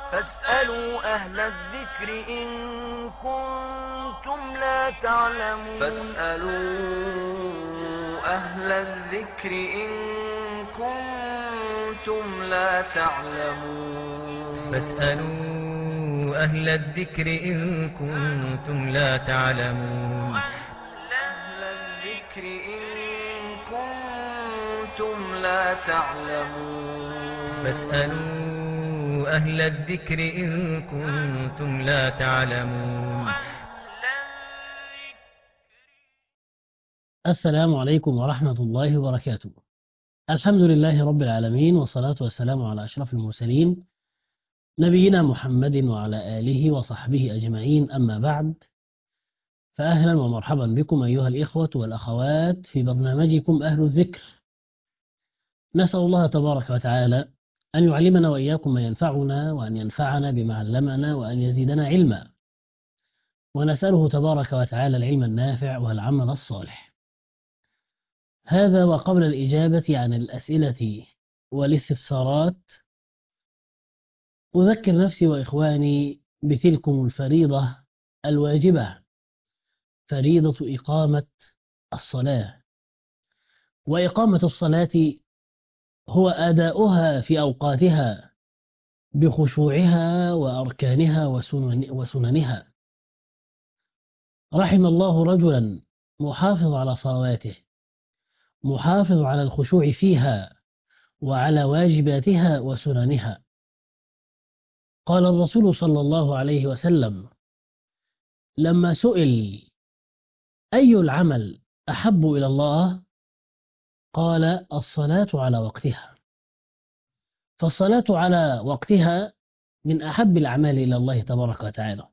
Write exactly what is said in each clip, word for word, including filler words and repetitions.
فاسألوا أهل الذكر إن كنتم لا تعلمون فاسألوا أهل الذكر إن كنتم لا تعلمون فاسألوا أهل الذكر إن كنتم لا تعلمون أهل الذكر إن كنتم لا تعلمون فاسألوا أهل الذكر إن كنتم لا تعلمون. السلام عليكم ورحمة الله وبركاته. الحمد لله رب العالمين، والصلاة والسلام على أشرف المرسلين نبينا محمد وعلى آله وصحبه أجمعين، أما بعد، فأهلا ومرحبا بكم أيها الإخوة والأخوات في برنامجكم أهل الذكر. نسأل الله تبارك وتعالى أن يعلمنا وإياكم ما ينفعنا، وأن ينفعنا بما علمنا، وأن يزيدنا علما، ونسأله تبارك وتعالى العلم النافع والعمل الصالح. هذا وقبل الإجابة عن الأسئلة والاستفسارات، أذكر نفسي وإخواني بتلكم الفريضة الواجبة، فريضة إقامة الصلاة. وإقامة الصلاة هو أداؤها في أوقاتها بخشوعها وأركانها وسننها. رحم الله رجلا محافظ على صلواته، محافظ على الخشوع فيها وعلى واجباتها وسننها. قال الرسول صلى الله عليه وسلم لما سئل أي العمل أحب إلى الله، قال الصلاة على وقتها. فالصلاة على وقتها من أحب الأعمال إلى الله تبارك وتعالى،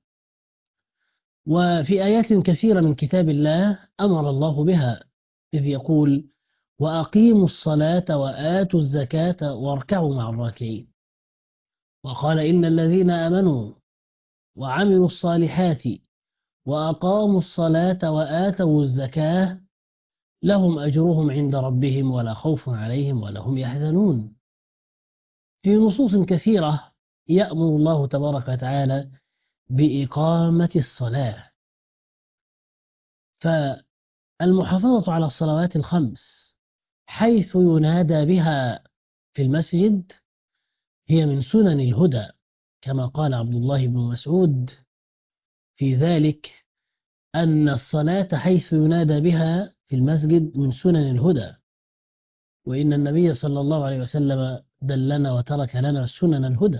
وفي آيات كثيرة من كتاب الله أمر الله بها، إذ يقول وأقيموا الصلاة وآتوا الزكاة واركعوا مع الراكعين. وقال إن الذين آمنوا وعملوا الصالحات وأقاموا الصلاة وآتوا الزكاة لهم أجرهم عند ربهم ولا خوف عليهم ولا هم يحزنون. في نصوص كثيرة يأمر الله تبارك وتعالى بإقامة الصلاة. فالمحافظة على الصلوات الخمس حيث ينادى بها في المسجد هي من سنن الهدى، كما قال عبد الله بن مسعود في ذلك، أن الصلاة حيث ينادى بها في المسجد من سنن الهدى، وإن النبي صلى الله عليه وسلم دلنا وترك لنا سنن الهدى.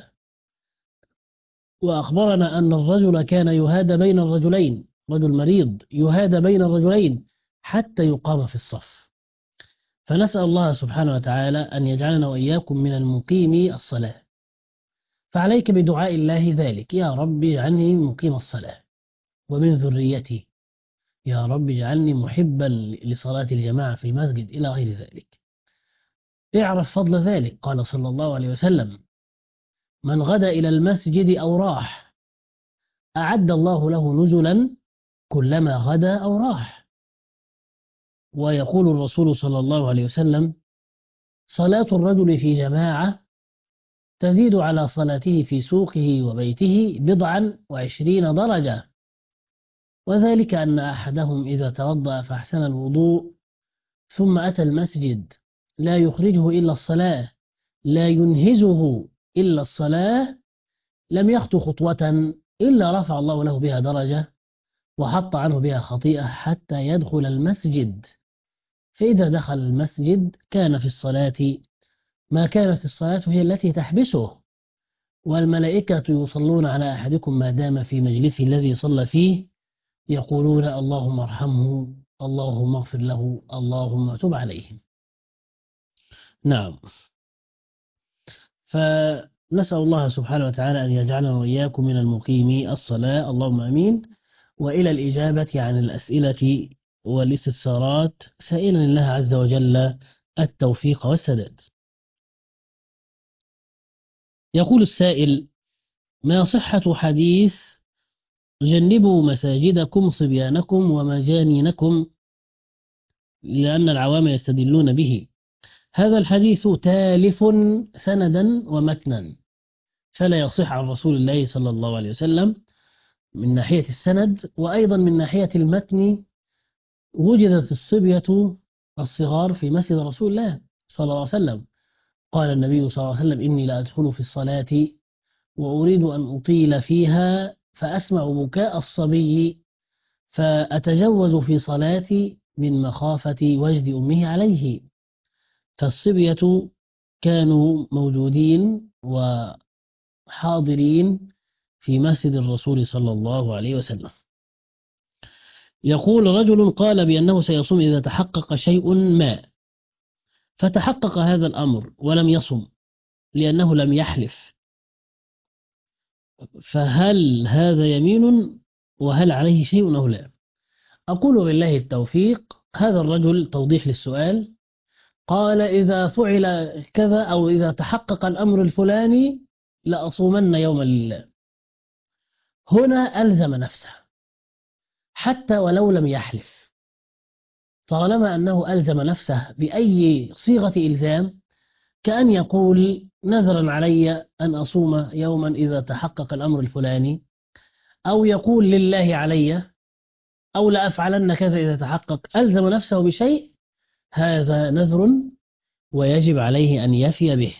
وأخبرنا أن الرجل كان يهادى بين الرجلين، رجل مريض يهادى بين الرجلين حتى يقام في الصف. فنسأل الله سبحانه وتعالى أن يجعلنا وإياكم من المقيمي الصلاة. فعليك بدعاء الله ذلك: يا رب اجعلني مقيم الصلاة ومن ذريتي، يا رب اجعلني محبا لصلاة الجماعة في المسجد، إلى غير ذلك. اعرف فضل ذلك. قال صلى الله عليه وسلم من غدا إلى المسجد أو راح أعد الله له نزلا كلما غدا أو راح. ويقول الرسول صلى الله عليه وسلم صلاة الرجل في جماعة تزيد على صلاته في سوقه وبيته بضعا وعشرين درجة، وذلك أن أحدهم إذا توضأ فأحسن الوضوء ثم أتى المسجد لا يخرجه إلا الصلاة، لا ينهزه إلا الصلاة، لم يخطو خطوة إلا رفع الله له بها درجة وحط عنه بها خطيئة حتى يدخل المسجد. فإذا دخل المسجد كان في الصلاة ما كانت الصلاة هي التي تحبسه، والملائكة يصلون على أحدكم ما دام في مجلسه الذي صلى فيه، يقولون اللهم ارحمه، اللهم اغفر له، اللهم تب عليه. نعم. فنسأل الله سبحانه وتعالى أن يجعلنا وإياكم من المقيمي الصلاة، اللهم أمين. وإلى الإجابة عن الأسئلة والاستفسارات، سائلا الله عز وجل التوفيق والسداد. يقول السائل: ما صحة حديث جنبوا مساجدكم صبيانكم ومجانينكم لأن العوام يستدلون به؟ هذا الحديث تالف سندا ومتنا، فلا يصح عن رسول الله صلى الله عليه وسلم من ناحية السند، وأيضا من ناحية المتن. وجدت الصبية الصغار في مسجد رسول الله صلى الله عليه وسلم. قال النبي صلى الله عليه وسلم: إني لأدخل في الصلاة وأريد أن أطيل فيها فأسمع بكاء الصبي فأتجوز في صلاتي من مخافة وجد أمه عليه. فالصبية كانوا موجودين وحاضرين في مسجد الرسول صلى الله عليه وسلم. يقول: رجل قال بأنه سيصوم إذا تحقق شيء ما، فتحقق هذا الأمر ولم يصم لأنه لم يحلف، فهل هذا يمين وهل عليه شيء أو لا؟ أقول بالله التوفيق. هذا الرجل توضيح للسؤال قال: إذا فعل كذا أو إذا تحقق الأمر الفلاني لأصومن يوما لله. هنا ألزم نفسه حتى ولو لم يحلف، طالما أنه ألزم نفسه بأي صيغة إلزام، كأن يقول: نذرا علي أن أصوم يوما إذا تحقق الأمر الفلاني، أو يقول: لله علي، أو لأفعلن كذا إذا تحقق. ألزم نفسه بشيء، هذا نذر ويجب عليه أن يفي به،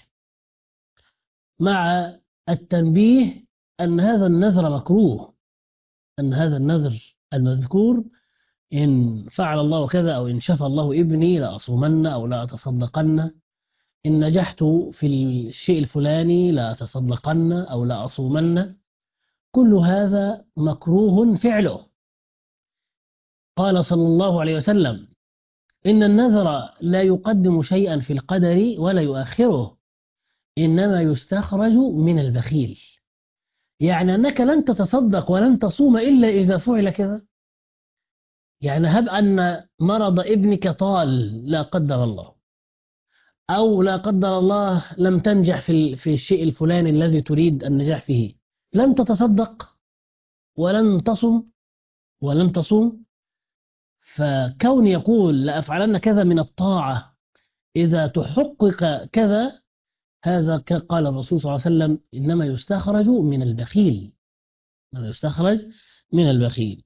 مع التنبيه أن هذا النذر مكروه، أن هذا النذر المذكور إن فعل الله كذا أو إن شفى الله ابني لأصومن أو لا أتصدقن، إن نجحت في الشيء الفلاني لا أتصدقن أو لا أصومن، كل هذا مكروه فعله. قال صلى الله عليه وسلم: إن النذر لا يقدم شيئا في القدر ولا يؤخره، إنما يستخرج من البخيل. يعني أنك لن تتصدق ولن تصوم إلا إذا فعل كذا. يعني هب أن مرض ابنك طال لا قدر الله، أو لا قدر الله لم تنجح في في الشيء الفلاني الذي تريد النجاح فيه، لن تتصدق ولن تصم ولن تصوم. فكون يقول لأفعلن كذا من الطاعة إذا تحقق كذا، هذا قال الرسول صلى الله عليه وسلم: إنما يستخرج من البخيل، إنما يستخرج من البخيل.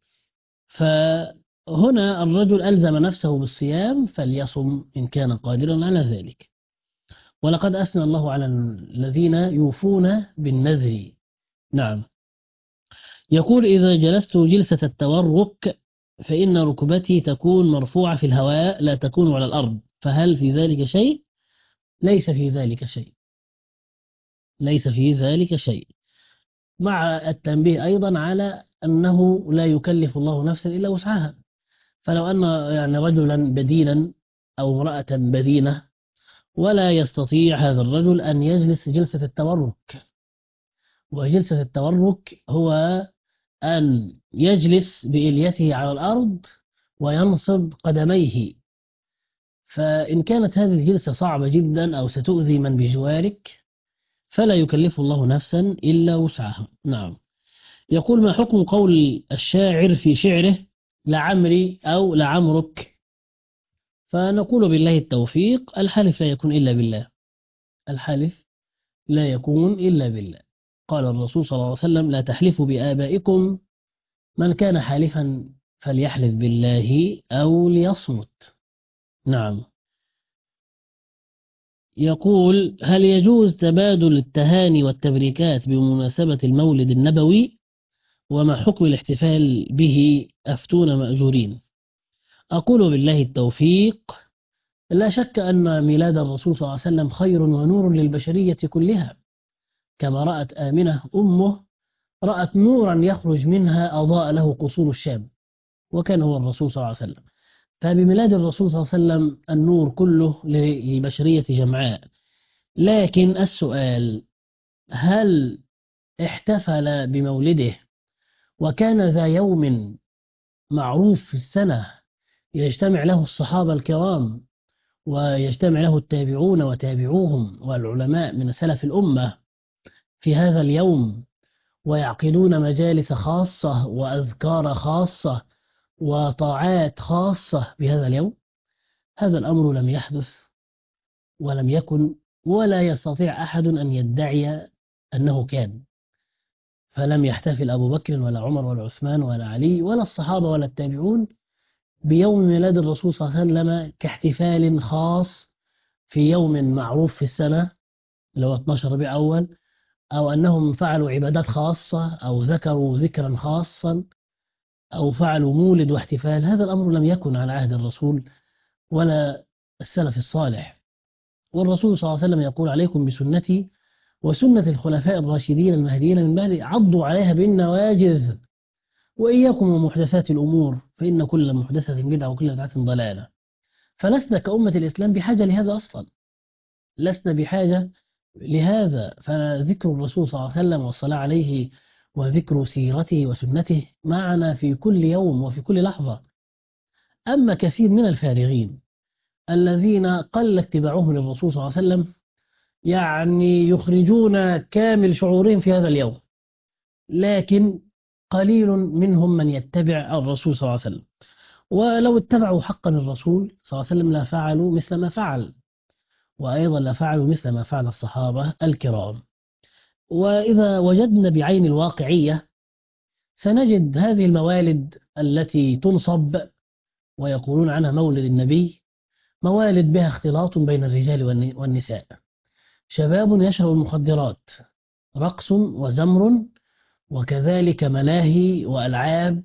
فهنا الرجل ألزم نفسه بالصيام فليصم إن كان قادرا على ذلك. ولقد أثنى الله على الذين يوفون بالنذر. نعم. يقول: إذا جلست جلسة التورك فإن ركبتي تكون مرفوعة في الهواء لا تكون على الأرض، فهل في ذلك شيء؟ ليس في ذلك شيء، ليس في ذلك شيء، مع التنبيه أيضا على أنه لا يكلف الله نفسا إلا وسعها. فلو أن يعني رجلا بدينا أو امرأة بدينة ولا يستطيع هذا الرجل أن يجلس جلسة التورك، وجلسة التورك هو أن يجلس بإليته على الأرض وينصب قدميه، فإن كانت هذه الجلسة صعبة جدا أو ستؤذي من بجوارك فلا يكلف الله نفسا إلا وسعها. نعم. يقول: ما حكم قول الشاعر في شعره لعمري أو لعمرك؟ فنقول بالله التوفيق: الحلف لا يكون إلا بالله، الحلف لا يكون إلا بالله. قال الرسول صلى الله عليه وسلم: لا تحلفوا بآبائكم، من كان حالفا فليحلف بالله أو ليصمت. نعم. يقول: هل يجوز تبادل التهاني والتبريكات بمناسبة المولد النبوي؟ وما حكم الاحتفال به؟ أفتون مأجورين. أقول بالله التوفيق: لا شك أن ميلاد الرسول صلى الله عليه وسلم خير ونور للبشرية كلها، كما رأت آمنة أمه، رأت نورا يخرج منها أضاء له قصور الشام، وكان هو الرسول صلى الله عليه وسلم. فبميلاد الرسول صلى الله عليه وسلم النور كله للبشرية جمعاء. لكن السؤال: هل احتفل بمولده وكان ذا يوم معروف في السنة يجتمع له الصحابة الكرام ويجتمع له التابعون وتابعوهم والعلماء من سلف الأمة في هذا اليوم، ويعقدون مجالس خاصة وأذكار خاصة وطاعات خاصة بهذا اليوم؟ هذا الأمر لم يحدث ولم يكن، ولا يستطيع أحد أن يدعي أنه كان، فلم يحتفل أبو بكر ولا عمر ولا عثمان ولا علي ولا الصحابة ولا التابعون بيوم ميلاد الرسول صلى الله عليه وسلم كاحتفال خاص في يوم معروف في السنة اللي هو اثناشر ربيع أول، أو أنهم فعلوا عبادات خاصة أو ذكروا ذكرا خاصا أو فعلوا مولد واحتفال. هذا الأمر لم يكن على عهد الرسول ولا السلف الصالح. والرسول صلى الله عليه وسلم يقول: عليكم بسنتي وسنة الخلفاء الراشدين المهديين من بعد، عضوا عليها بالنواجذ، وإياكم ومحدثات الأمور فإن كل محدثة بدعة وكل بدعة ضلالة. فلسنا كأمة الإسلام بحاجة لهذا أصلا، لسنا بحاجة لهذا. فذكر الرسول صلى الله عليه وسلم والصلاة عليه وذكر سيرته وسنته معنا في كل يوم وفي كل لحظة. أما كثير من الفارغين الذين قل اتباعهم للرسول صلى الله عليه وسلم، يعني يخرجون كامل شعورهم في هذا اليوم، لكن قليل منهم من يتبع الرسول صلى الله عليه وسلم. ولو اتبعوا حقا الرسول صلى الله عليه وسلم لفعلوا مثل ما فعل، وأيضا لفعلوا مثل ما فعل الصحابة الكرام. وإذا وجدنا بعين الواقعية سنجد هذه الموالد التي تنصب ويقولون عنها مولد النبي موالد بها اختلاط بين الرجال والنساء، شباب يشرب المخدرات، رقص وزمر، وكذلك ملاهي وألعاب،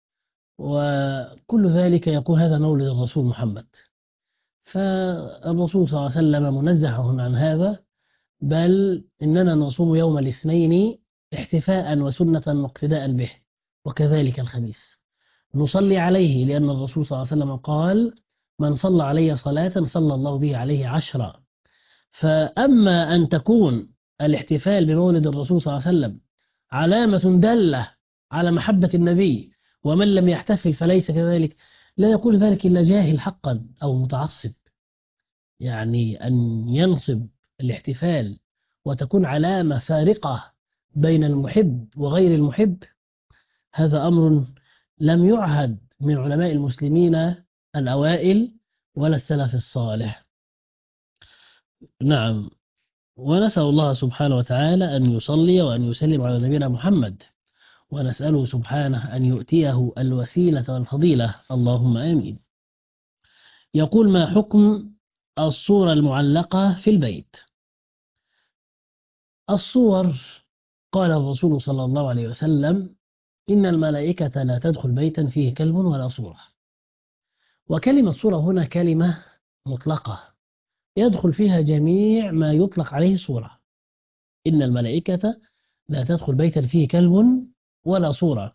وكل ذلك يقول هذا مولد الرسول محمد. فالرسول صلى الله عليه وسلم منزه عن هذا، بل إننا نصوم يوم الاثنين احتفاء وسنة واقتداء به، وكذلك الخميس نصلي عليه، لأن الرسول صلى الله عليه وسلم قال: من صلى علي صلاة صلى الله به عليه عشرا. فأما أن تكون الاحتفال بمولد الرسول صلى الله عليه وسلم علامة دالة على محبة النبي، ومن لم يحتفل فليس كذلك، لا يقول ذلك إلا جاهل حقا أو متعصب. يعني أن ينصب الاحتفال وتكون علامة فارقة بين المحب وغير المحب، هذا أمر لم يعهد من علماء المسلمين الأوائل ولا السلف الصالح. نعم. ونسأل الله سبحانه وتعالى أن يصلي وأن يسلم على نبينا محمد، ونسأله سبحانه أن يؤتيه الوسيلة والفضيلة، اللهم آمين. يقول: ما حكم الصورة المعلقة في البيت؟ الصور، قال الرسول صلى الله عليه وسلم: إن الملائكة لا تدخل بيتا فيه كلب ولا صورة. وكلمة صورة هنا كلمة مطلقة يدخل فيها جميع ما يطلق عليه صورة. إن الملائكة لا تدخل بيتا فيه كلب ولا صورة.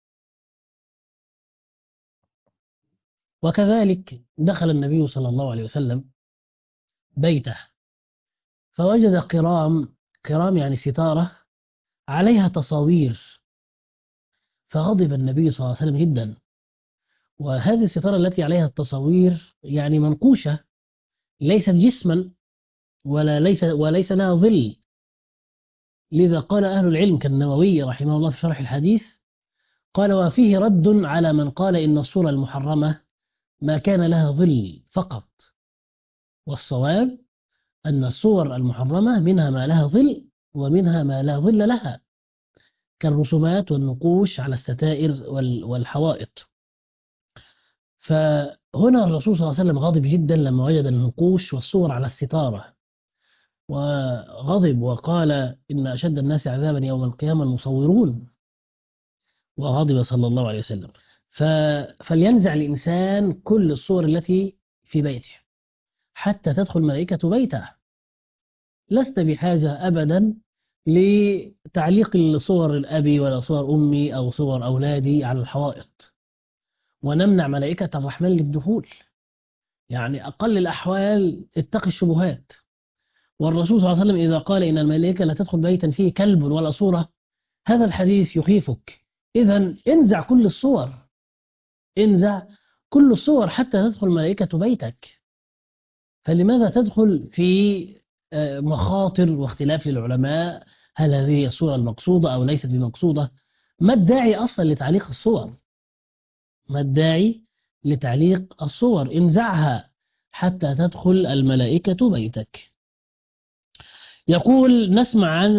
وكذلك دخل النبي صلى الله عليه وسلم بيته فوجد قرام، قرام يعني ستارة عليها تصاوير، فغضب النبي صلى الله عليه وسلم جدا. وهذه الستارة التي عليها التصاوير يعني منقوشة، ليست جسما ولا ليس وليس لها ظل. لذا قال أهل العلم كالنووي رحمه الله في شرح الحديث، قال: وفيه رد على من قال إن الصورة المحرمة ما كان لها ظل فقط. والصواب أن الصور المحرمة منها ما لها ظل ومنها ما لا ظل لها، كالرسومات والنقوش على الستائر والحوائط. فهنا الرسول صلى الله عليه وسلم غاضب جدا لما وجد النقوش والصور على الستارة، وغضب وقال: إن أشد الناس عذابا يوم القيامة المصورون. وغضب صلى الله عليه وسلم. فلينزع الإنسان كل الصور التي في بيته حتى تدخل ملائكة بيته. لست بحاجة أبدا لتعليق الصور الأبي ولا صور أمي أو صور أولادي على الحوائط، ونمنع ملائكة الرحمن للدخول. يعني أقل الأحوال اتقي الشبهات. والرسول صلى الله عليه وسلم إذا قال إن الملائكة لا تدخل بيتا فيه كلب ولا صورة، هذا الحديث يخيفك. إذن انزع كل الصور، انزع كل الصور حتى تدخل ملائكة بيتك. فلماذا تدخل في مخاطر واختلاف للعلماء، هل هذه الصورة المقصودة أو ليست بمقصودة؟ ما الداعي أصلا لتعليق الصور؟ ما الداعي لتعليق الصور؟ انزعها حتى تدخل الملائكة بيتك. يقول: نسمع عن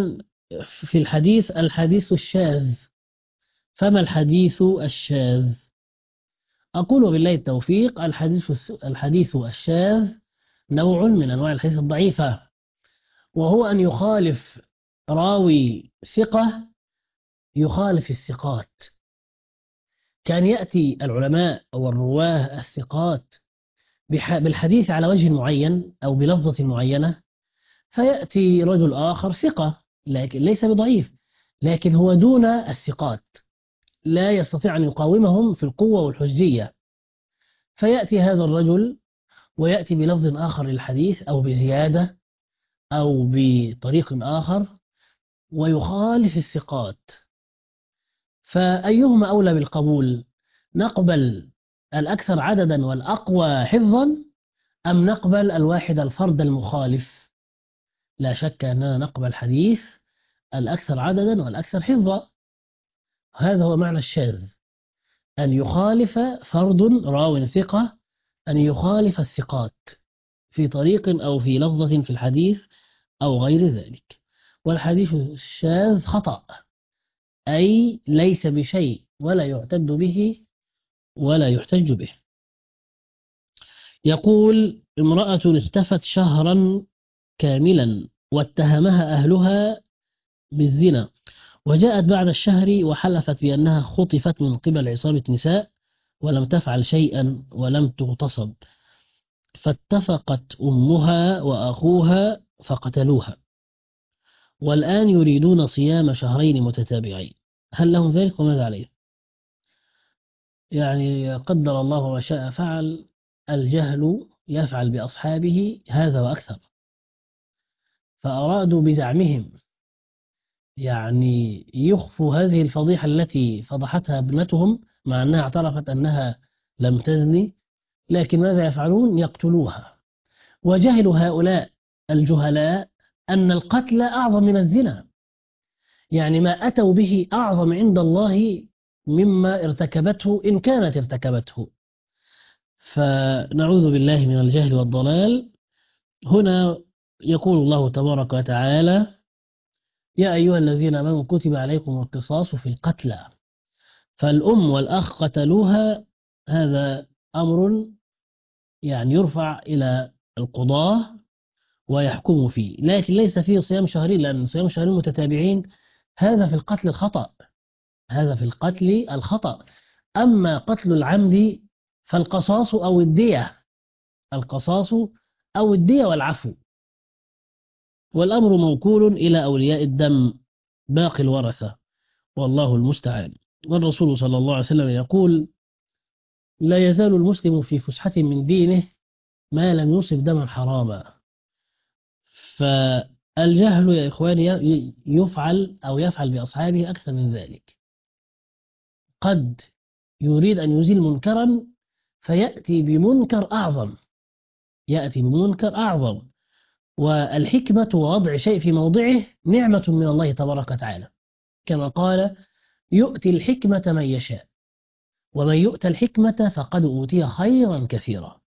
في الحديث الحديث الشاذ. فما الحديث الشاذ؟ أقول بالله التوفيق، الحديث الحديث الشاذ نوع من أنواع الحديث الضعيفة، وهو أن يخالف راوي ثقة يخالف الثقات. كان يأتي العلماء أو الرواه الثقات بالحديث على وجه معين أو بلفظة معينة، فيأتي رجل آخر ثقة لكن ليس بضعيف، لكن هو دون الثقات، لا يستطيع أن يقاومهم في القوة والحجية، فيأتي هذا الرجل ويأتي بلفظ آخر للحديث أو بزيادة أو بطريق آخر ويخالف الثقات. فأيهما أولى بالقبول؟ نقبل الأكثر عددا والأقوى حفظا، أم نقبل الواحد الفرد المخالف؟ لا شك أننا نقبل حديث الأكثر عددا والأكثر حفظا. هذا هو معنى الشاذ، أن يخالف فرد راو ثقة أن يخالف الثقات في طريق أو في لفظة في الحديث أو غير ذلك. والحديث الشاذ خطأ، أي ليس بشيء ولا يعتد به ولا يحتج به. يقول: امرأة اختفت شهرا كاملا واتهمها أهلها بالزنا، وجاءت بعد الشهر وحلفت بأنها خطفت من قبل عصابة نساء ولم تفعل شيئا ولم تغتصب، فاتفقت أمها وأخوها فقتلوها، والآن يريدون صيام شهرين متتابعين، هل لهم ذلك وماذا عليهم؟ يعني قدر الله ما شاء فعل، الجهل يفعل بأصحابه هذا وأكثر. فأرادوا بزعمهم يعني يخفوا هذه الفضيحة التي فضحتها ابنتهم، مع أنها اعترفت أنها لم تزني، لكن ماذا يفعلون؟ يقتلوها. وجهلوا هؤلاء الجهلاء أن القتل أعظم من الزنا، يعني ما أتوا به أعظم عند الله مما ارتكبته إن كانت ارتكبته. فنعوذ بالله من الجهل والضلال. هنا يقول الله تبارك وتعالى: يا أيها الذين آمنوا كتب عليكم القصاص في القتلى، فالأم والأخ قتلوها، هذا أمر يعني يرفع إلى القضاة ويحكموا فيه، لكن ليس فيه صيام شهرين، لأن صيام شهرين متتابعين هذا في القتل الخطأ، هذا في القتل الخطأ. أما قتل العمد فالقصاص أو الدية، القصاص أو الدية والعفو، والأمر موكول إلى أولياء الدم باقي الورثة، والله المستعان. والرسول صلى الله عليه وسلم يقول: لا يزال المسلم في فسحة من دينه ما لم يصب دما حراما. فالجهل يا إخواني يفعل أو يفعل بأصحابه أكثر من ذلك. قد يريد أن يزيل منكرا فيأتي بمنكر أعظم، يأتي بمنكر أعظم. والحكمة ووضع شيء في موضعه نعمة من الله تبارك وتعالى، كما قال: يؤتي الحكمة من يشاء، ومن يؤتى الحكمة فقد أوتي خيرا كثيرا.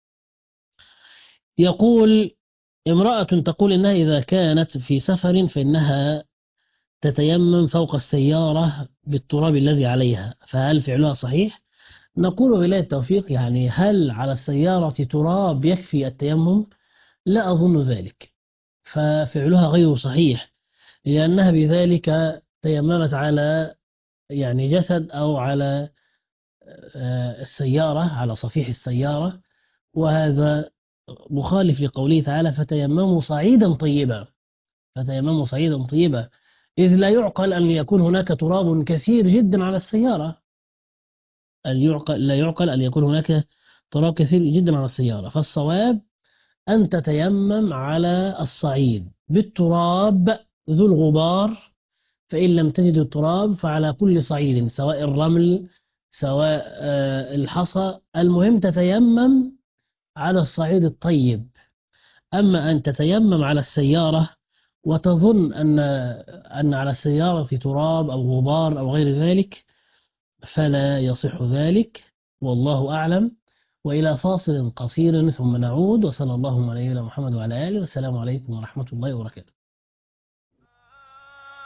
يقول: امرأة تقول إنها إذا كانت في سفر فإنها تتيمم فوق السيارة بالتراب الذي عليها، فهل فعلها صحيح؟ نقول بالله التوفيق، يعني هل على السيارة تراب يكفي التيمم؟ لا أظن ذلك، ففعلها غير صحيح، لأنها بذلك تيممت على يعني جسد أو على السيارة، على صفيح السيارة، وهذا مخالف لقوله تعالى: فتيمموا صعيدا طيبا، فتيمموا صعيدا طيبا، إذ لا يعقل أن يكون هناك تراب كثير جدا على السيارة، لا يعقل أن يكون هناك تراب كثير جدا على السيارة. فالصواب أن تتيمم على الصعيد بالتراب ذو الغبار، فإن لم تجد التراب فعلى كل صعيد، سواء الرمل سواء الحصى، المهم تتيمم على الصعيد الطيب. أما أن تتيمم على السيارة وتظن أن أن على السيارة تراب أو غبار أو غير ذلك فلا يصح ذلك، والله أعلم. وإلى فاصل قصير ثم نعود، وصلى الله على نبينا محمد وعلى آله، والسلام عليكم ورحمة الله وبركاته.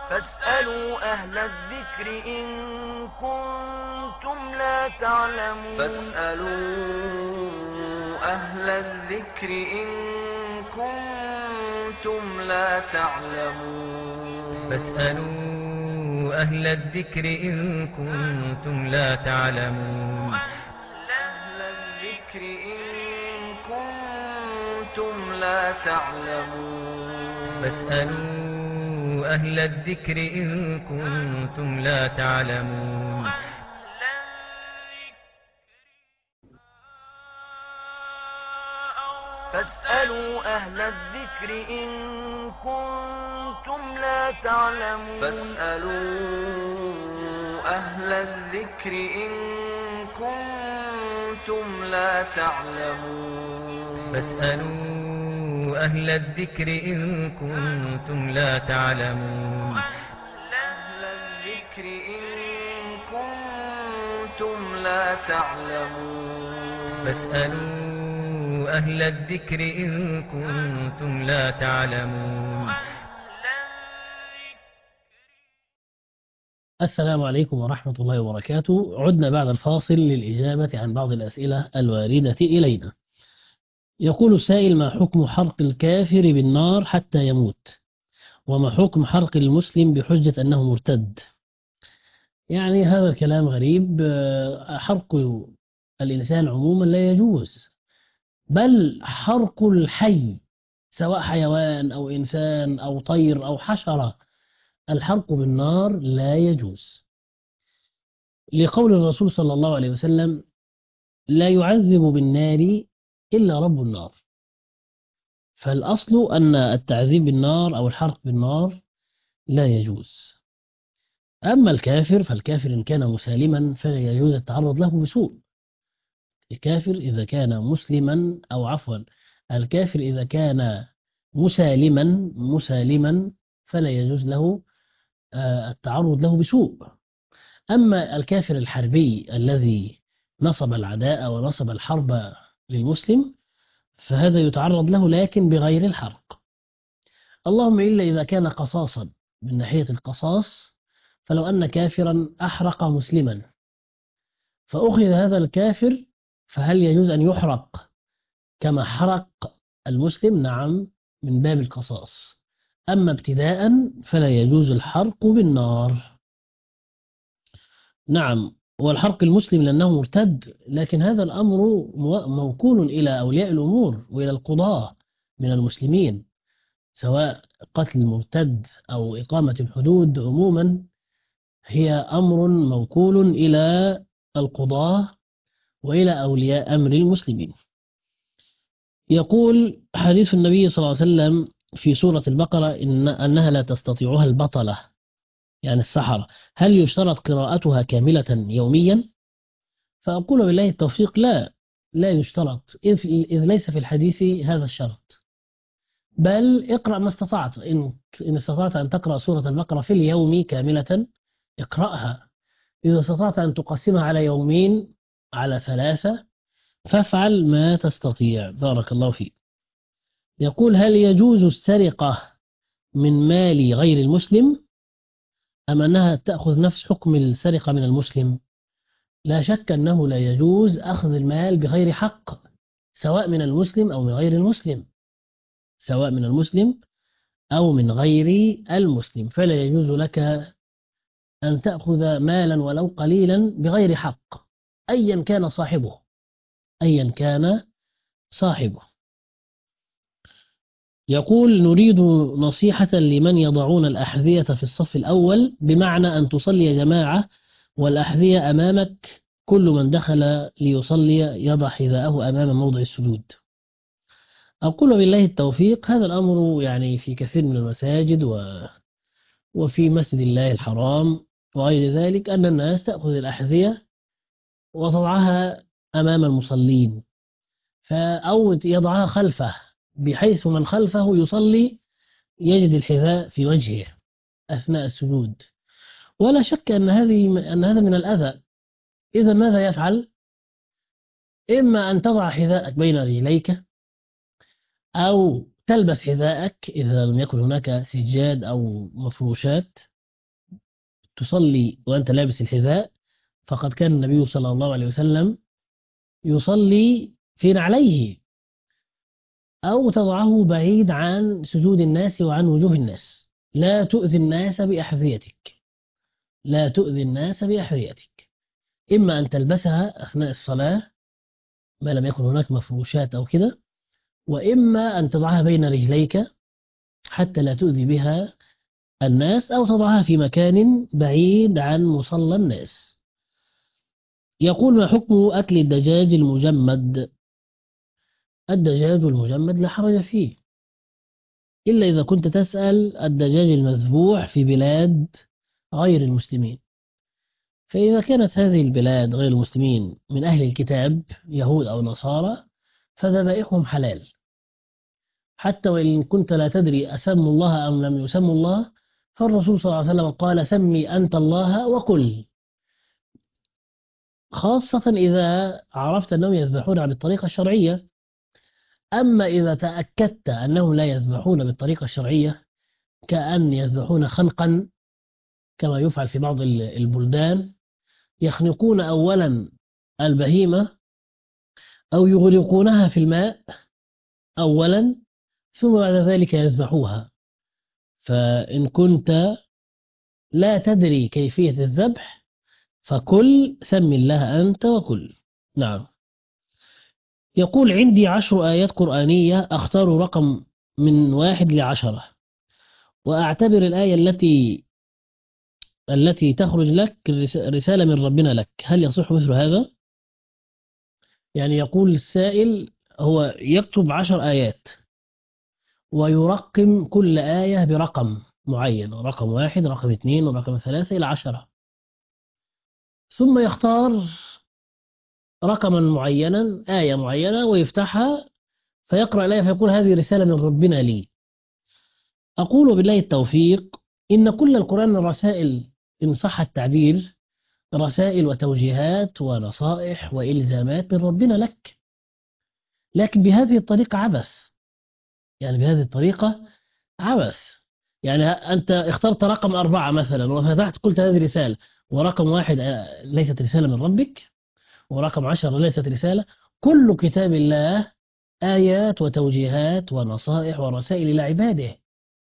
فاسألوا أهل الذكر إن كنتم لا تعلمون فاسألوا أهل الذكر إن كنتم لا تعلمون فاسألوا أهل الذكر إن كنتم لا تعلمون أهل الذكر إن كنتم لا تعلمون فاسألوا أهل الذكر إن كنتم لا تعلمون فاسألوا أهل الذكر إن كنتم لا تعلمون فاسألوا أهل الذكر إن كنتم لا تعلمون فاسألوا أهل الذكر إن كنتم لا تعلمون أهل الذكر إن كنتم لا تعلمون فاسألوا أهل الذكر إن كنتم لا تعلمون السلام عليكم ورحمة الله وبركاته. عدنا بعد الفاصل للإجابة عن بعض الأسئلة الواردة إلينا. يقول السائل: ما حكم حرق الكافر بالنار حتى يموت؟ وما حكم حرق المسلم بحجة أنه مرتد؟ يعني هذا الكلام غريب. حرق الإنسان عموما لا يجوز، بل حرق الحي سواء حيوان أو إنسان أو طير أو حشرة، الحرق بالنار لا يجوز، لقول الرسول صلى الله عليه وسلم: لا يعذب بالنار إلا رب النار. فالأصل أن التعذيب بالنار أو الحرق بالنار لا يجوز. أما الكافر فالكافر إن كان مسالما فلا يجوز التعرض له بسوء. الكافر إذا كان مسلما أو عفوا الكافر إذا كان مسالما مسالما فلا يجوز له التعرض له بسوء. أما الكافر الحربي الذي نصب العداء ونصب الحرب للمسلم فهذا يتعرض له لكن بغير الحرق، اللهم إلا إذا كان قصاصا. من ناحية القصاص فلو أن كافرا أحرق مسلما فأخذ هذا الكافر فهل يجوز أن يحرق كما حرق المسلم؟ نعم، من باب القصاص. أما ابتداء فلا يجوز الحرق بالنار. نعم، والحرق المسلم لأنه مرتد، لكن هذا الأمر موكول إلى أولياء الأمور وإلى القضاة من المسلمين، سواء قتل المرتد أو إقامة الحدود عموما هي أمر موكول إلى القضاة وإلى أولياء أمر المسلمين. يقول حديث النبي صلى الله عليه وسلم في سورة البقرة إن أنها لا تستطيعها البطلة، يعني السحرة، هل يشترط قراءتها كاملة يوميا؟ فأقول بالله التوفيق: لا لا يشترط، إذ, إذ ليس في الحديث هذا الشرط، بل اقرأ ما استطعت. إن, إن استطعت أن تقرأ سورة البقرة في اليوم كاملة اقرأها، إذا استطعت أن تقسمها على يومين على ثلاثة فافعل ما تستطيع، بارك الله فيك. يقول: هل يجوز السرقة من مال غير المسلم أم أنها تأخذ نفس حكم السرقة من المسلم؟ لا شك أنه لا يجوز أخذ المال بغير حق، سواء من المسلم أو من غير المسلم، سواء من المسلم أو من غير المسلم، فلا يجوز لك أن تأخذ مالا ولو قليلا بغير حق أيا كان صاحبه، أيا كان صاحبه. يقول: نريد نصيحة لمن يضعون الأحذية في الصف الأول، بمعنى أن تصلي جماعة والأحذية أمامك، كل من دخل ليصلي يضع حذاءه أمام موضع السجود. أقول بالله التوفيق، هذا الأمر يعني في كثير من المساجد و... وفي مسجد الله الحرام وغير ذلك، أن الناس تأخذ الأحذية وتضعها أمام المصلين أو يضعها خلفه، بحيث من خلفه يصلي يجد الحذاء في وجهه أثناء السجود، ولا شك أن هذه أن هذا من الأذى. إذا ماذا يفعل؟ إما أن تضع حذاءك بين رجليك، أو تلبس حذاءك إذا لم يكن هناك سجاد أو مفروشات تصلي وأنت لابس الحذاء، فقد كان النبي صلى الله عليه وسلم يصلي في نعليه، أو تضعه بعيد عن سجود الناس وعن وجوه الناس. لا تؤذي الناس بأحذيتك، لا تؤذي الناس بأحذيتك، إما أن تلبسها أثناء الصلاة ما لم يكن هناك مفروشات أو كده، وإما أن تضعها بين رجليك حتى لا تؤذي بها الناس، أو تضعها في مكان بعيد عن مصلى الناس. يقول: ما حكم أكل الدجاج المجمد؟ الدجاج المجمد لا حرج فيه، إلا إذا كنت تسأل الدجاج المذبوح في بلاد غير المسلمين. فإذا كانت هذه البلاد غير المسلمين من أهل الكتاب يهود أو نصارى فذبائحهم حلال، حتى وإن كنت لا تدري أسموا الله أم لم يسموا الله، فالرسول صلى الله عليه وسلم قال: سمي أنت الله وكل، خاصة إذا عرفت أنهم يذبحون بالطريقة الشرعية. أما إذا تأكدت أنهم لا يذبحون بالطريقة الشرعية، كأن يذبحون خنقا كما يفعل في بعض البلدان، يخنقون أولا البهيمة أو يغرقونها في الماء أولا ثم بعد ذلك يذبحوها. فإن كنت لا تدري كيفية الذبح فكل، سم الله أنت وكل. نعم. يقول: عندي عشر آيات قرآنية أختار رقم من واحد لعشرة، وأعتبر الآية التي التي تخرج لك رسالة من ربنا لك، هل يصح مثل هذا؟ يعني يقول السائل هو يكتب عشر آيات ويرقم كل آية برقم معين، رقم واحد، رقم اثنين، ورقم ثلاثة إلى عشرة، ثم يختار رقما معينا، آية معينة، ويفتحها فيقرأ الآية فيقول: هذه رسالة من ربنا لي. أقول بالله التوفيق إن كل القرآن رسائل، إن صح التعبير، رسائل وتوجيهات ونصائح وإلزامات من ربنا لك، لكن بهذه الطريقة عبث. يعني بهذه الطريقة عبث. يعني أنت اخترت رقم أربعة مثلا وفتحت قلت هذه رسالة، ورقم واحد ليست رسالة من ربك، ورقم عشر ليست رسالة. كل كتاب الله آيات وتوجيهات ونصائح ورسائل إلى عباده.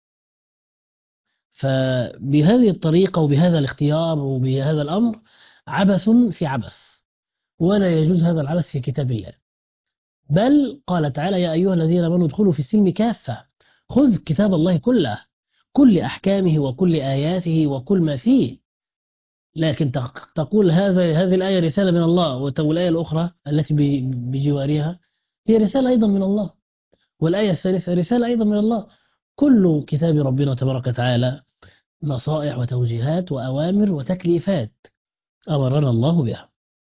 فبهذه الطريقة وبهذا الاختيار وبهذا الأمر عبث في عبث، ولا يجوز هذا العبث في كتاب الله. بل قال تعالى: يا أيها الذين آمنوا ادخلوا في السلم كافة، خذ كتاب الله كله، كل أحكامه وكل آياته وكل ما فيه. لكن تقول هذا هذه الآية رسالة من الله، والآية الأخرى التي بجوارها هي رسالة أيضا من الله، والآية الثالثة رسالة أيضا من الله. كل كتاب ربنا تبارك وتعالى نصائح وتوجيهات وأوامر وتكليفات أمرنا الله بها.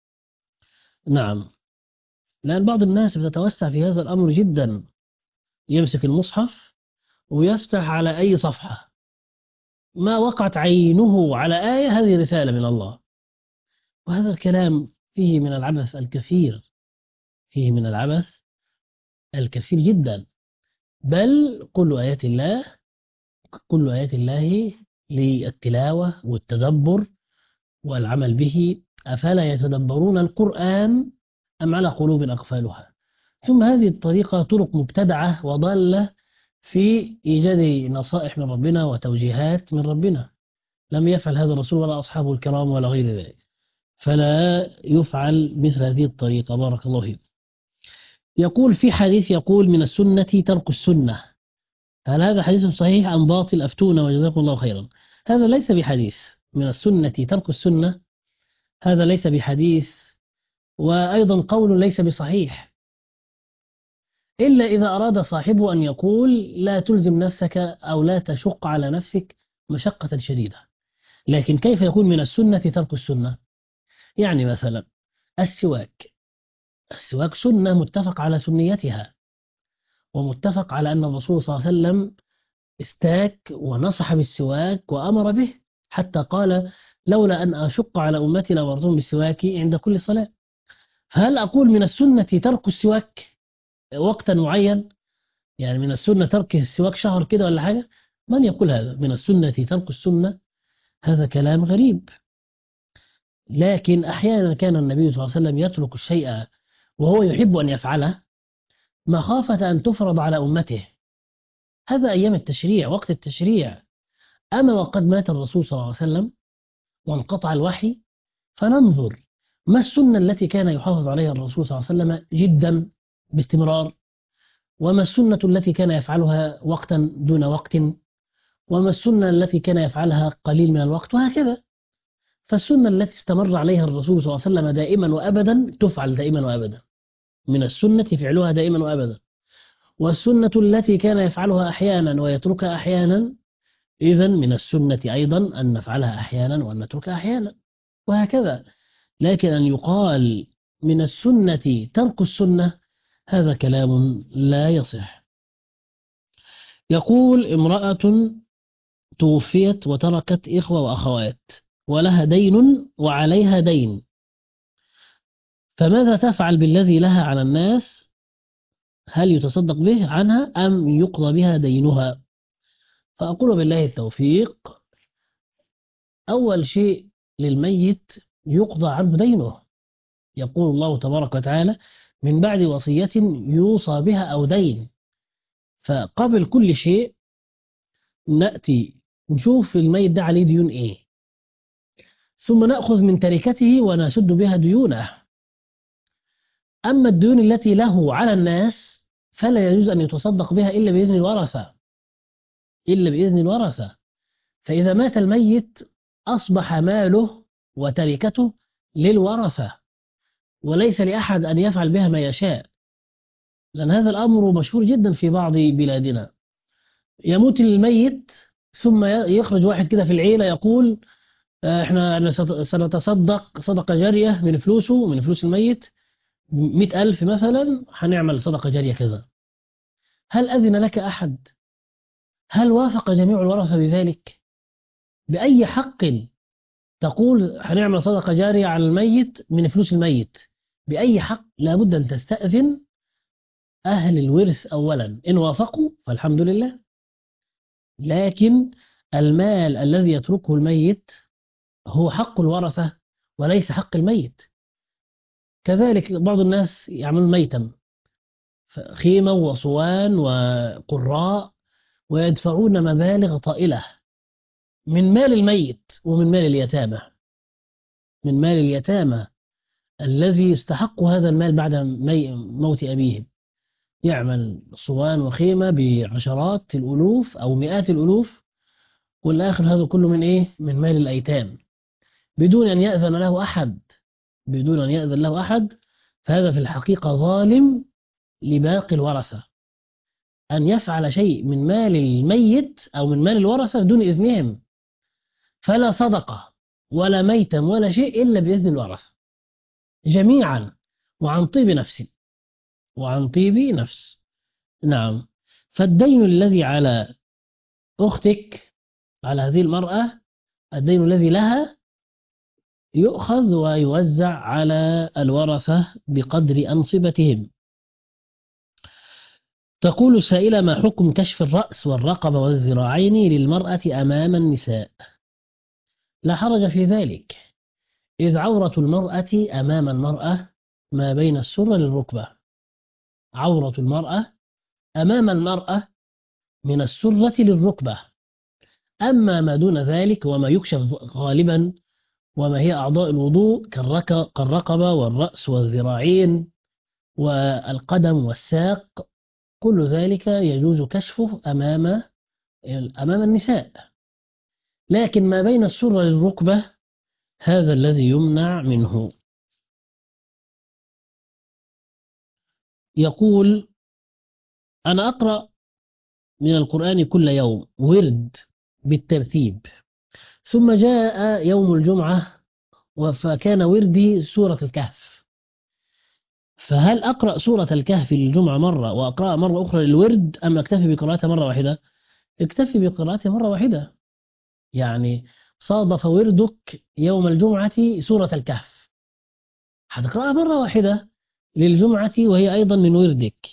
نعم. لأن بعض الناس بتتوسع في هذا الأمر جدا، يمسك المصحف ويفتح على أي صفحة ما وقعت عينه على آية هذه رسالة من الله، وهذا الكلام فيه من العبث الكثير، فيه من العبث الكثير جدا. بل كل آيات الله كل آيات الله للتلاوة والتدبر والعمل به، أفلا يتدبرون القرآن أم على قلوب أقفالها. ثم هذه الطريقة طرق مبتدعة وضالة في إيجاد نصائح من ربنا وتوجيهات من ربنا، لم يفعل هذا الرسول ولا أصحابه الكرام ولا غير ذلك، فلا يفعل مثل هذه الطريقة. بارك الله فيكم. يقول في حديث يقول: من السنة ترك السنة، هل هذا حديث صحيح أم باطل؟ أفتونا وجزاكم الله خيرا. هذا ليس بحديث. من السنة ترك السنة هذا ليس بحديث، وأيضا قول ليس بصحيح، إلا إذا أراد صاحبه أن يقول لا تلزم نفسك أو لا تشق على نفسك مشقة شديدة. لكن كيف يكون من السنة ترك السنة؟ يعني مثلا السواك، السواك سنة متفق على سنيتها، ومتفق على أن الرسول صلى الله عليه وسلم استاك ونصح بالسواك وأمر به، حتى قال: لولا أن أشق على أمتي لأمرتهم بالسواك عند كل صلاة. فهل أقول من السنة ترك السواك وقتا معين؟ يعني من السنة ترك السواك شهر كده ولا حاجة؟ من يقول هذا؟ من السنة ترك السنة هذا كلام غريب. لكن أحيانا كان النبي صلى الله عليه وسلم يترك الشيء وهو يحب أن يفعله مخافة أن تفرض على أمته. هذا أيام التشريع، وقت التشريع. أما وقد مات الرسول صلى الله عليه وسلم وانقطع الوحي، فننظر ما السنة التي كان يحافظ عليها الرسول صلى الله عليه وسلم جدا باستمرار، وما السنة التي كان يفعلها وقتا دون وقت، وما السنة التي كان يفعلها قليل من الوقت، وهكذا. فالسنة التي استمر عليها الرسول صلى الله عليه وسلم دائما وأبدا تفعل دائما وأبدا، من السنة فعلها دائما وأبدا. والسنة التي كان يفعلها أحيانا ويتركها أحيانا، إذن من السنة أيضا أن نفعلها أحيانا وأن نتركها أحيانا، وهكذا. لكن أن يقال من السنة ترك السنة، هذا كلام لا يصح. يقول: امرأة توفيت وتركت إخوة وأخوات ولها دين وعليها دين، فماذا تفعل بالذي لها على الناس؟ هل يتصدق به عنها أم يقضى بها دينها؟ فأقول بالله التوفيق: أول شيء للميت يقضى عنه دينه. يقول الله تبارك وتعالى: من بعد وصية يوصى بها أو دين. فقبل كل شيء نأتي نشوف الميت ده عليه ديون إيه، ثم نأخذ من تركته ونسد بها ديونه. أما الديون التي له على الناس فلا يجوز أن يتصدق بها إلا بإذن الورثة، إلا بإذن الورثة. فإذا مات الميت أصبح ماله وتركته للورثة، وليس لأحد أن يفعل بها ما يشاء، لأن هذا الأمر مشهور جدا في بعض بلادنا. يموت الميت ثم يخرج واحد كده في العيلة يقول: احنا سنتصدق صدقة جارية من فلوسه، من فلوس الميت، مئة ألف مثلا، هنعمل صدقة جارية كذا. هل أذن لك أحد؟ هل وافق جميع الورثة بذلك؟ بأي حق تقول هنعمل صدقة جارية على الميت من فلوس الميت؟ بأي حق؟ لابد أن تستأذن أهل الورث أولا، إن وافقوا فالحمد لله. لكن المال الذي يتركه الميت هو حق الورثة وليس حق الميت. كذلك بعض الناس يعملون ميتم، خيمة وصوان وقراء، ويدفعون مبالغ طائلة من مال الميت ومن مال اليتامى، من مال اليتامى الذي استحق هذا المال بعد موت أبيهم. يعمل صوان وخيمة بعشرات الألوف أو مئات الألوف، والآخر هذا كله من إيه؟ من مال الأيتام، بدون أن يأذن له أحد، بدون أن يأذن له أحد. فهذا في الحقيقة ظالم لباقي الورثة، أن يفعل شيء من مال الميت أو من مال الورثة دون إذنهم. فلا صدقة ولا ميتم ولا شيء إلا بإذن الورثة جميعا، وعن طيب نفس، وعن طيب نفس. نعم. فالدين الذي على أختك، على هذه المرأة، الدين الذي لها يؤخذ ويوزع على الورثة بقدر أنصبتهم. تقول السائلة: ما حكم كشف الرأس والرقبة والذراعين للمرأة أمام النساء؟ لا حرج في ذلك، إذ عورة المرأة أمام المرأة ما بين السرة للركبة. عورة المرأة أمام المرأة من السرة للركبة. أما ما دون ذلك وما يكشف غالبا وما هي أعضاء الوضوء كالرقبة والرأس والذراعين والقدم والساق، كل ذلك يجوز كشفه أمام أمام النساء. لكن ما بين السرة للركبة هذا الذي يمنع منه. يقول: أنا أقرأ من القرآن كل يوم ورد بالترتيب، ثم جاء يوم الجمعة فكان وردي سورة الكهف، فهل أقرأ سورة الكهف للجمعة مرة وأقرأ مرة أخرى للورد، أم أكتفي بقراءتها مرة واحدة؟ اكتفي بقراءتها مرة واحدة. يعني صادف وردك يوم الجمعة سورة الكهف، هتقرأها مرة واحدة للجمعة وهي أيضا من وردك.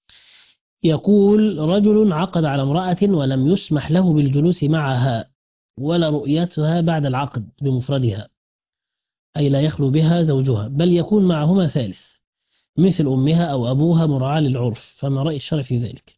يقول: رجل عقد على امرأة ولم يسمح له بالجلوس معها ولا رؤيتها بعد العقد بمفردها، أي لا يخلو بها زوجها، بل يكون معهما ثالث مثل أمها أو أبوها مراعاة للعرف. فما رأي الشرع في ذلك؟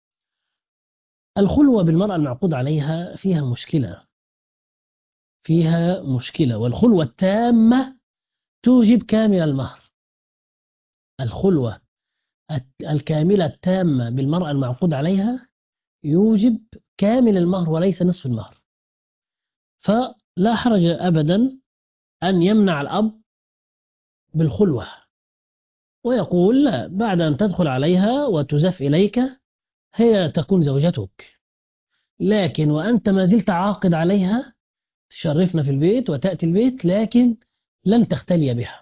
الخلوة بالمرأة المعقود عليها فيها مشكلة، فيها مشكلة والخلوة التامة توجب كامل المهر. الخلوة الكاملة التامة بالمرأة المعقود عليها يوجب كامل المهر وليس نصف المهر. فلا حرج أبدا أن يمنع الأب بالخلوة ويقول لا، بعد أن تدخل عليها وتزف إليك هي تكون زوجتك، لكن وأنت ما زلت عاقد عليها تشرفنا في البيت وتأتي البيت، لكن لن تختلي بها،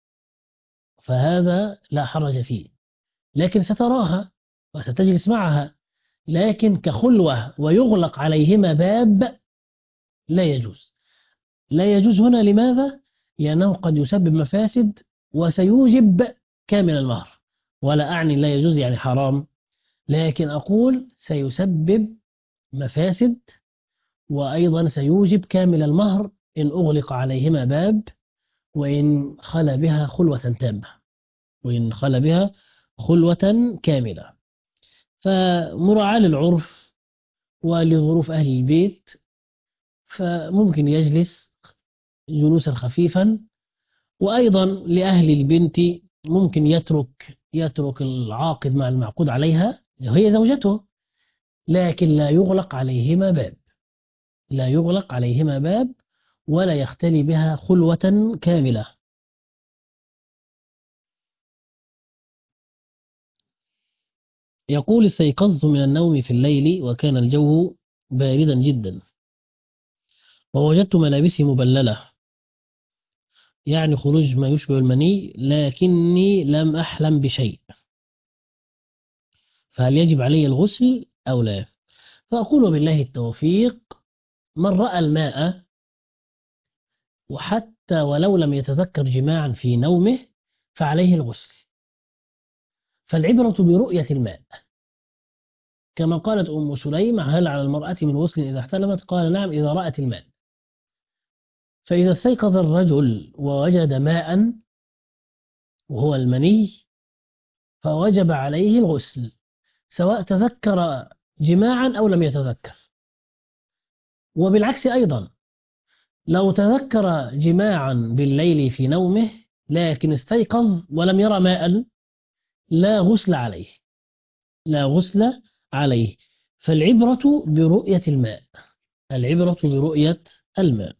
فهذا لا حرج فيه. لكن ستراها وستجلس معها، لكن كخلوة ويغلق عليهما باب لا يجوز. لا يجوز هنا لماذا؟ لأنه قد يسبب مفاسد وسيوجب كامل المهر. ولا أعني لا يجوز يعني حرام، لكن أقول سيسبب مفاسد وأيضا سيوجب كامل المهر إن أغلق عليهما باب، وإن خلى بها خلوة تامة، وإن خلى بها خلوة كاملة. فمراعاة للعرف ولظروف أهل البيت، فممكن يجلس جلوسا خفيفا. وأيضا لأهل البنت ممكن يترك يترك العاقد مع المعقود عليها وهي زوجته، لكن لا يغلق عليهما باب، لا يغلق عليهما باب ولا يختلي بها خلوة كاملة. يقول استيقظت من النوم في الليل وكان الجو باردا جدا ووجدت ملابسي مبللة، يعني خروج ما يشبه المني، لكني لم أحلم بشيء، فهل يجب علي الغسل أو لا؟ فأقول بالله التوفيق، من رأى الماء وحتى ولو لم يتذكر جماعا في نومه فعليه الغسل، فالعبرة برؤية الماء، كما قالت أم سليم هل على المرأة من غسل إذا احتلمت؟ قال نعم إذا رأت الماء. فإذا استيقظ الرجل ووجد ماء وهو المني فوجب عليه الغسل سواء تذكر جماعا أو لم يتذكر. وبالعكس أيضا لو تذكر جماعا بالليل في نومه لكن استيقظ ولم يرى ماء لا غسل عليه، لا غسل عليه. فالعبرة برؤية الماء، العبرة برؤية الماء.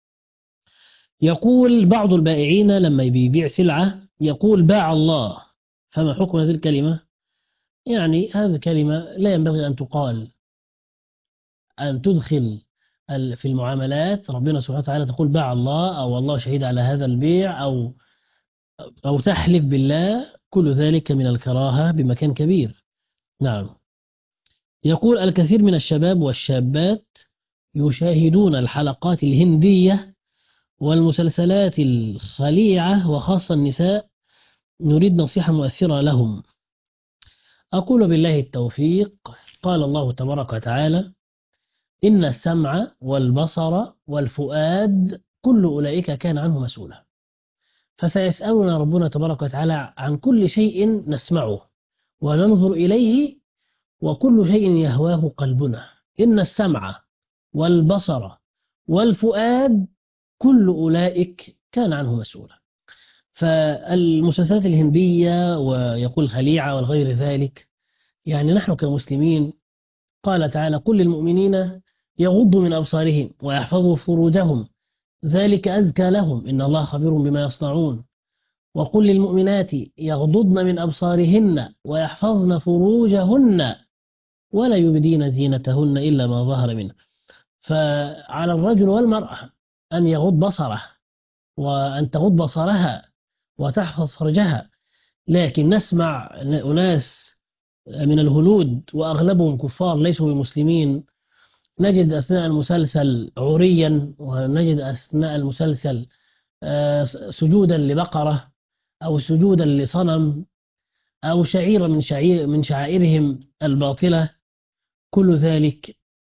يقول بعض البائعين لما يبيع سلعة يقول باع الله، فما حكم هذه الكلمة؟ يعني هذه الكلمة لا ينبغي أن تقال، أن تدخل في المعاملات ربنا سبحانه وتعالى تقول باع الله أو الله شهيد على هذا البيع أو أو تحلف بالله، كل ذلك من الكراهة بمكان كبير. نعم. يقول الكثير من الشباب والشابات يشاهدون الحلقات الهندية والمسلسلات الخليعة وخاصة النساء، نريد نصيحة مؤثرة لهم. أقول بالله التوفيق، قال الله تبارك وتعالى إن السمع والبصر والفؤاد كل أولئك كان عنه مسؤولا. فسيسألنا ربنا تبارك وتعالى عن كل شيء نسمعه وننظر إليه وكل شيء يهواه قلبنا. إن السمع والبصر والفؤاد كل أولئك كان عنه مسؤولا. فالمسلسلات الهندية ويقول خليعة والغير ذلك، يعني نحن كمسلمين قال تعالى قل للمؤمنين يغضوا من أبصارهم ويحفظوا فروجهم ذلك أزكى لهم إن الله خبير بما يصنعون. وقل للمؤمنات يغضضن من أبصارهن ويحفظن فروجهن ولا يبدين زينتهن إلا ما ظهر منه. فعلى الرجل والمرأة أن يغض بصره وأن تغض بصرها وتحفظ فرجها. لكن نسمع أناس من الهنود وأغلبهم كفار ليسوا بمسلمين، نجد أثناء المسلسل عريا، ونجد أثناء المسلسل سجودا لبقرة أو سجودا لصنم أو شعيرة من شعير من شعائرهم الباطلة. كل ذلك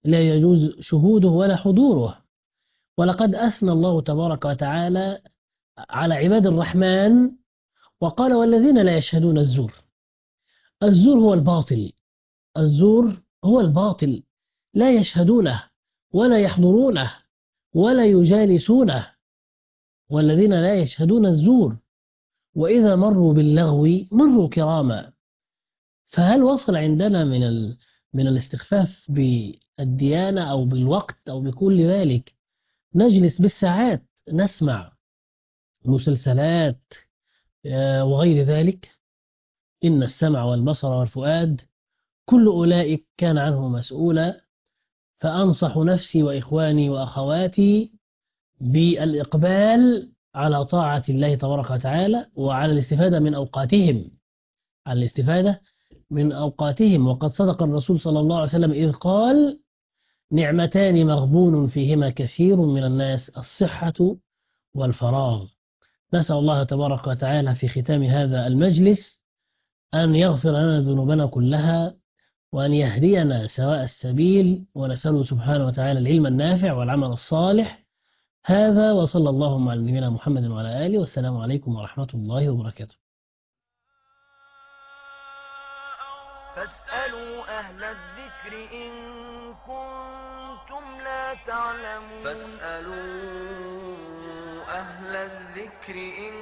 لا يجوز شهوده ولا حضوره. ولقد أثنى الله تبارك وتعالى على عباد الرحمن وقال والذين لا يشهدون الزور. الزور هو الباطل، الزور هو الباطل، لا يشهدونه ولا يحضرونه ولا يجالسونه. والذين لا يشهدون الزور وإذا مروا باللغو مروا كراما. فهل وصل عندنا من ال... من الاستخفاف بالديانة أو بالوقت أو بكل ذلك نجلس بالساعات نسمع مسلسلات وغير ذلك؟ إن السمع والبصر والفؤاد كل أولئك كان عنه مسؤولا. فأنصح نفسي وإخواني وأخواتي بالإقبال على طاعة الله تبارك وتعالى وعلى الاستفادة من أوقاتهم، على الاستفادة من أوقاتهم. وقد صدق الرسول صلى الله عليه وسلم إذ قال نعمتان مغبون فيهما كثير من الناس الصحة والفراغ. نسأل الله تبارك وتعالى في ختام هذا المجلس أن يغفر لنا ذنوبنا كلها وأن يهدينا سواء السبيل، ونسأله سبحانه وتعالى العلم النافع والعمل الصالح. هذا وصلى اللهم على نبينا محمد وعلى آله، والسلام عليكم ورحمة الله وبركاته. فاسألوا أهل الذكر إن كنتم لا تعلمون فاسألوا أهل الذكر إن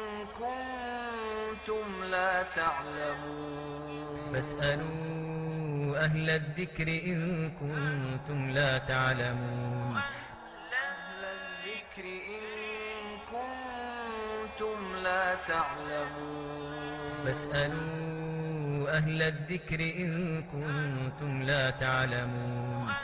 كنتم لا تعلمون فاسألوا أهل الذكر إن كنتم لا تعلمون أهل الذكر إن كنتم لا تعلمون فاسألوا أهل الذكر إن كنتم لا تعلمون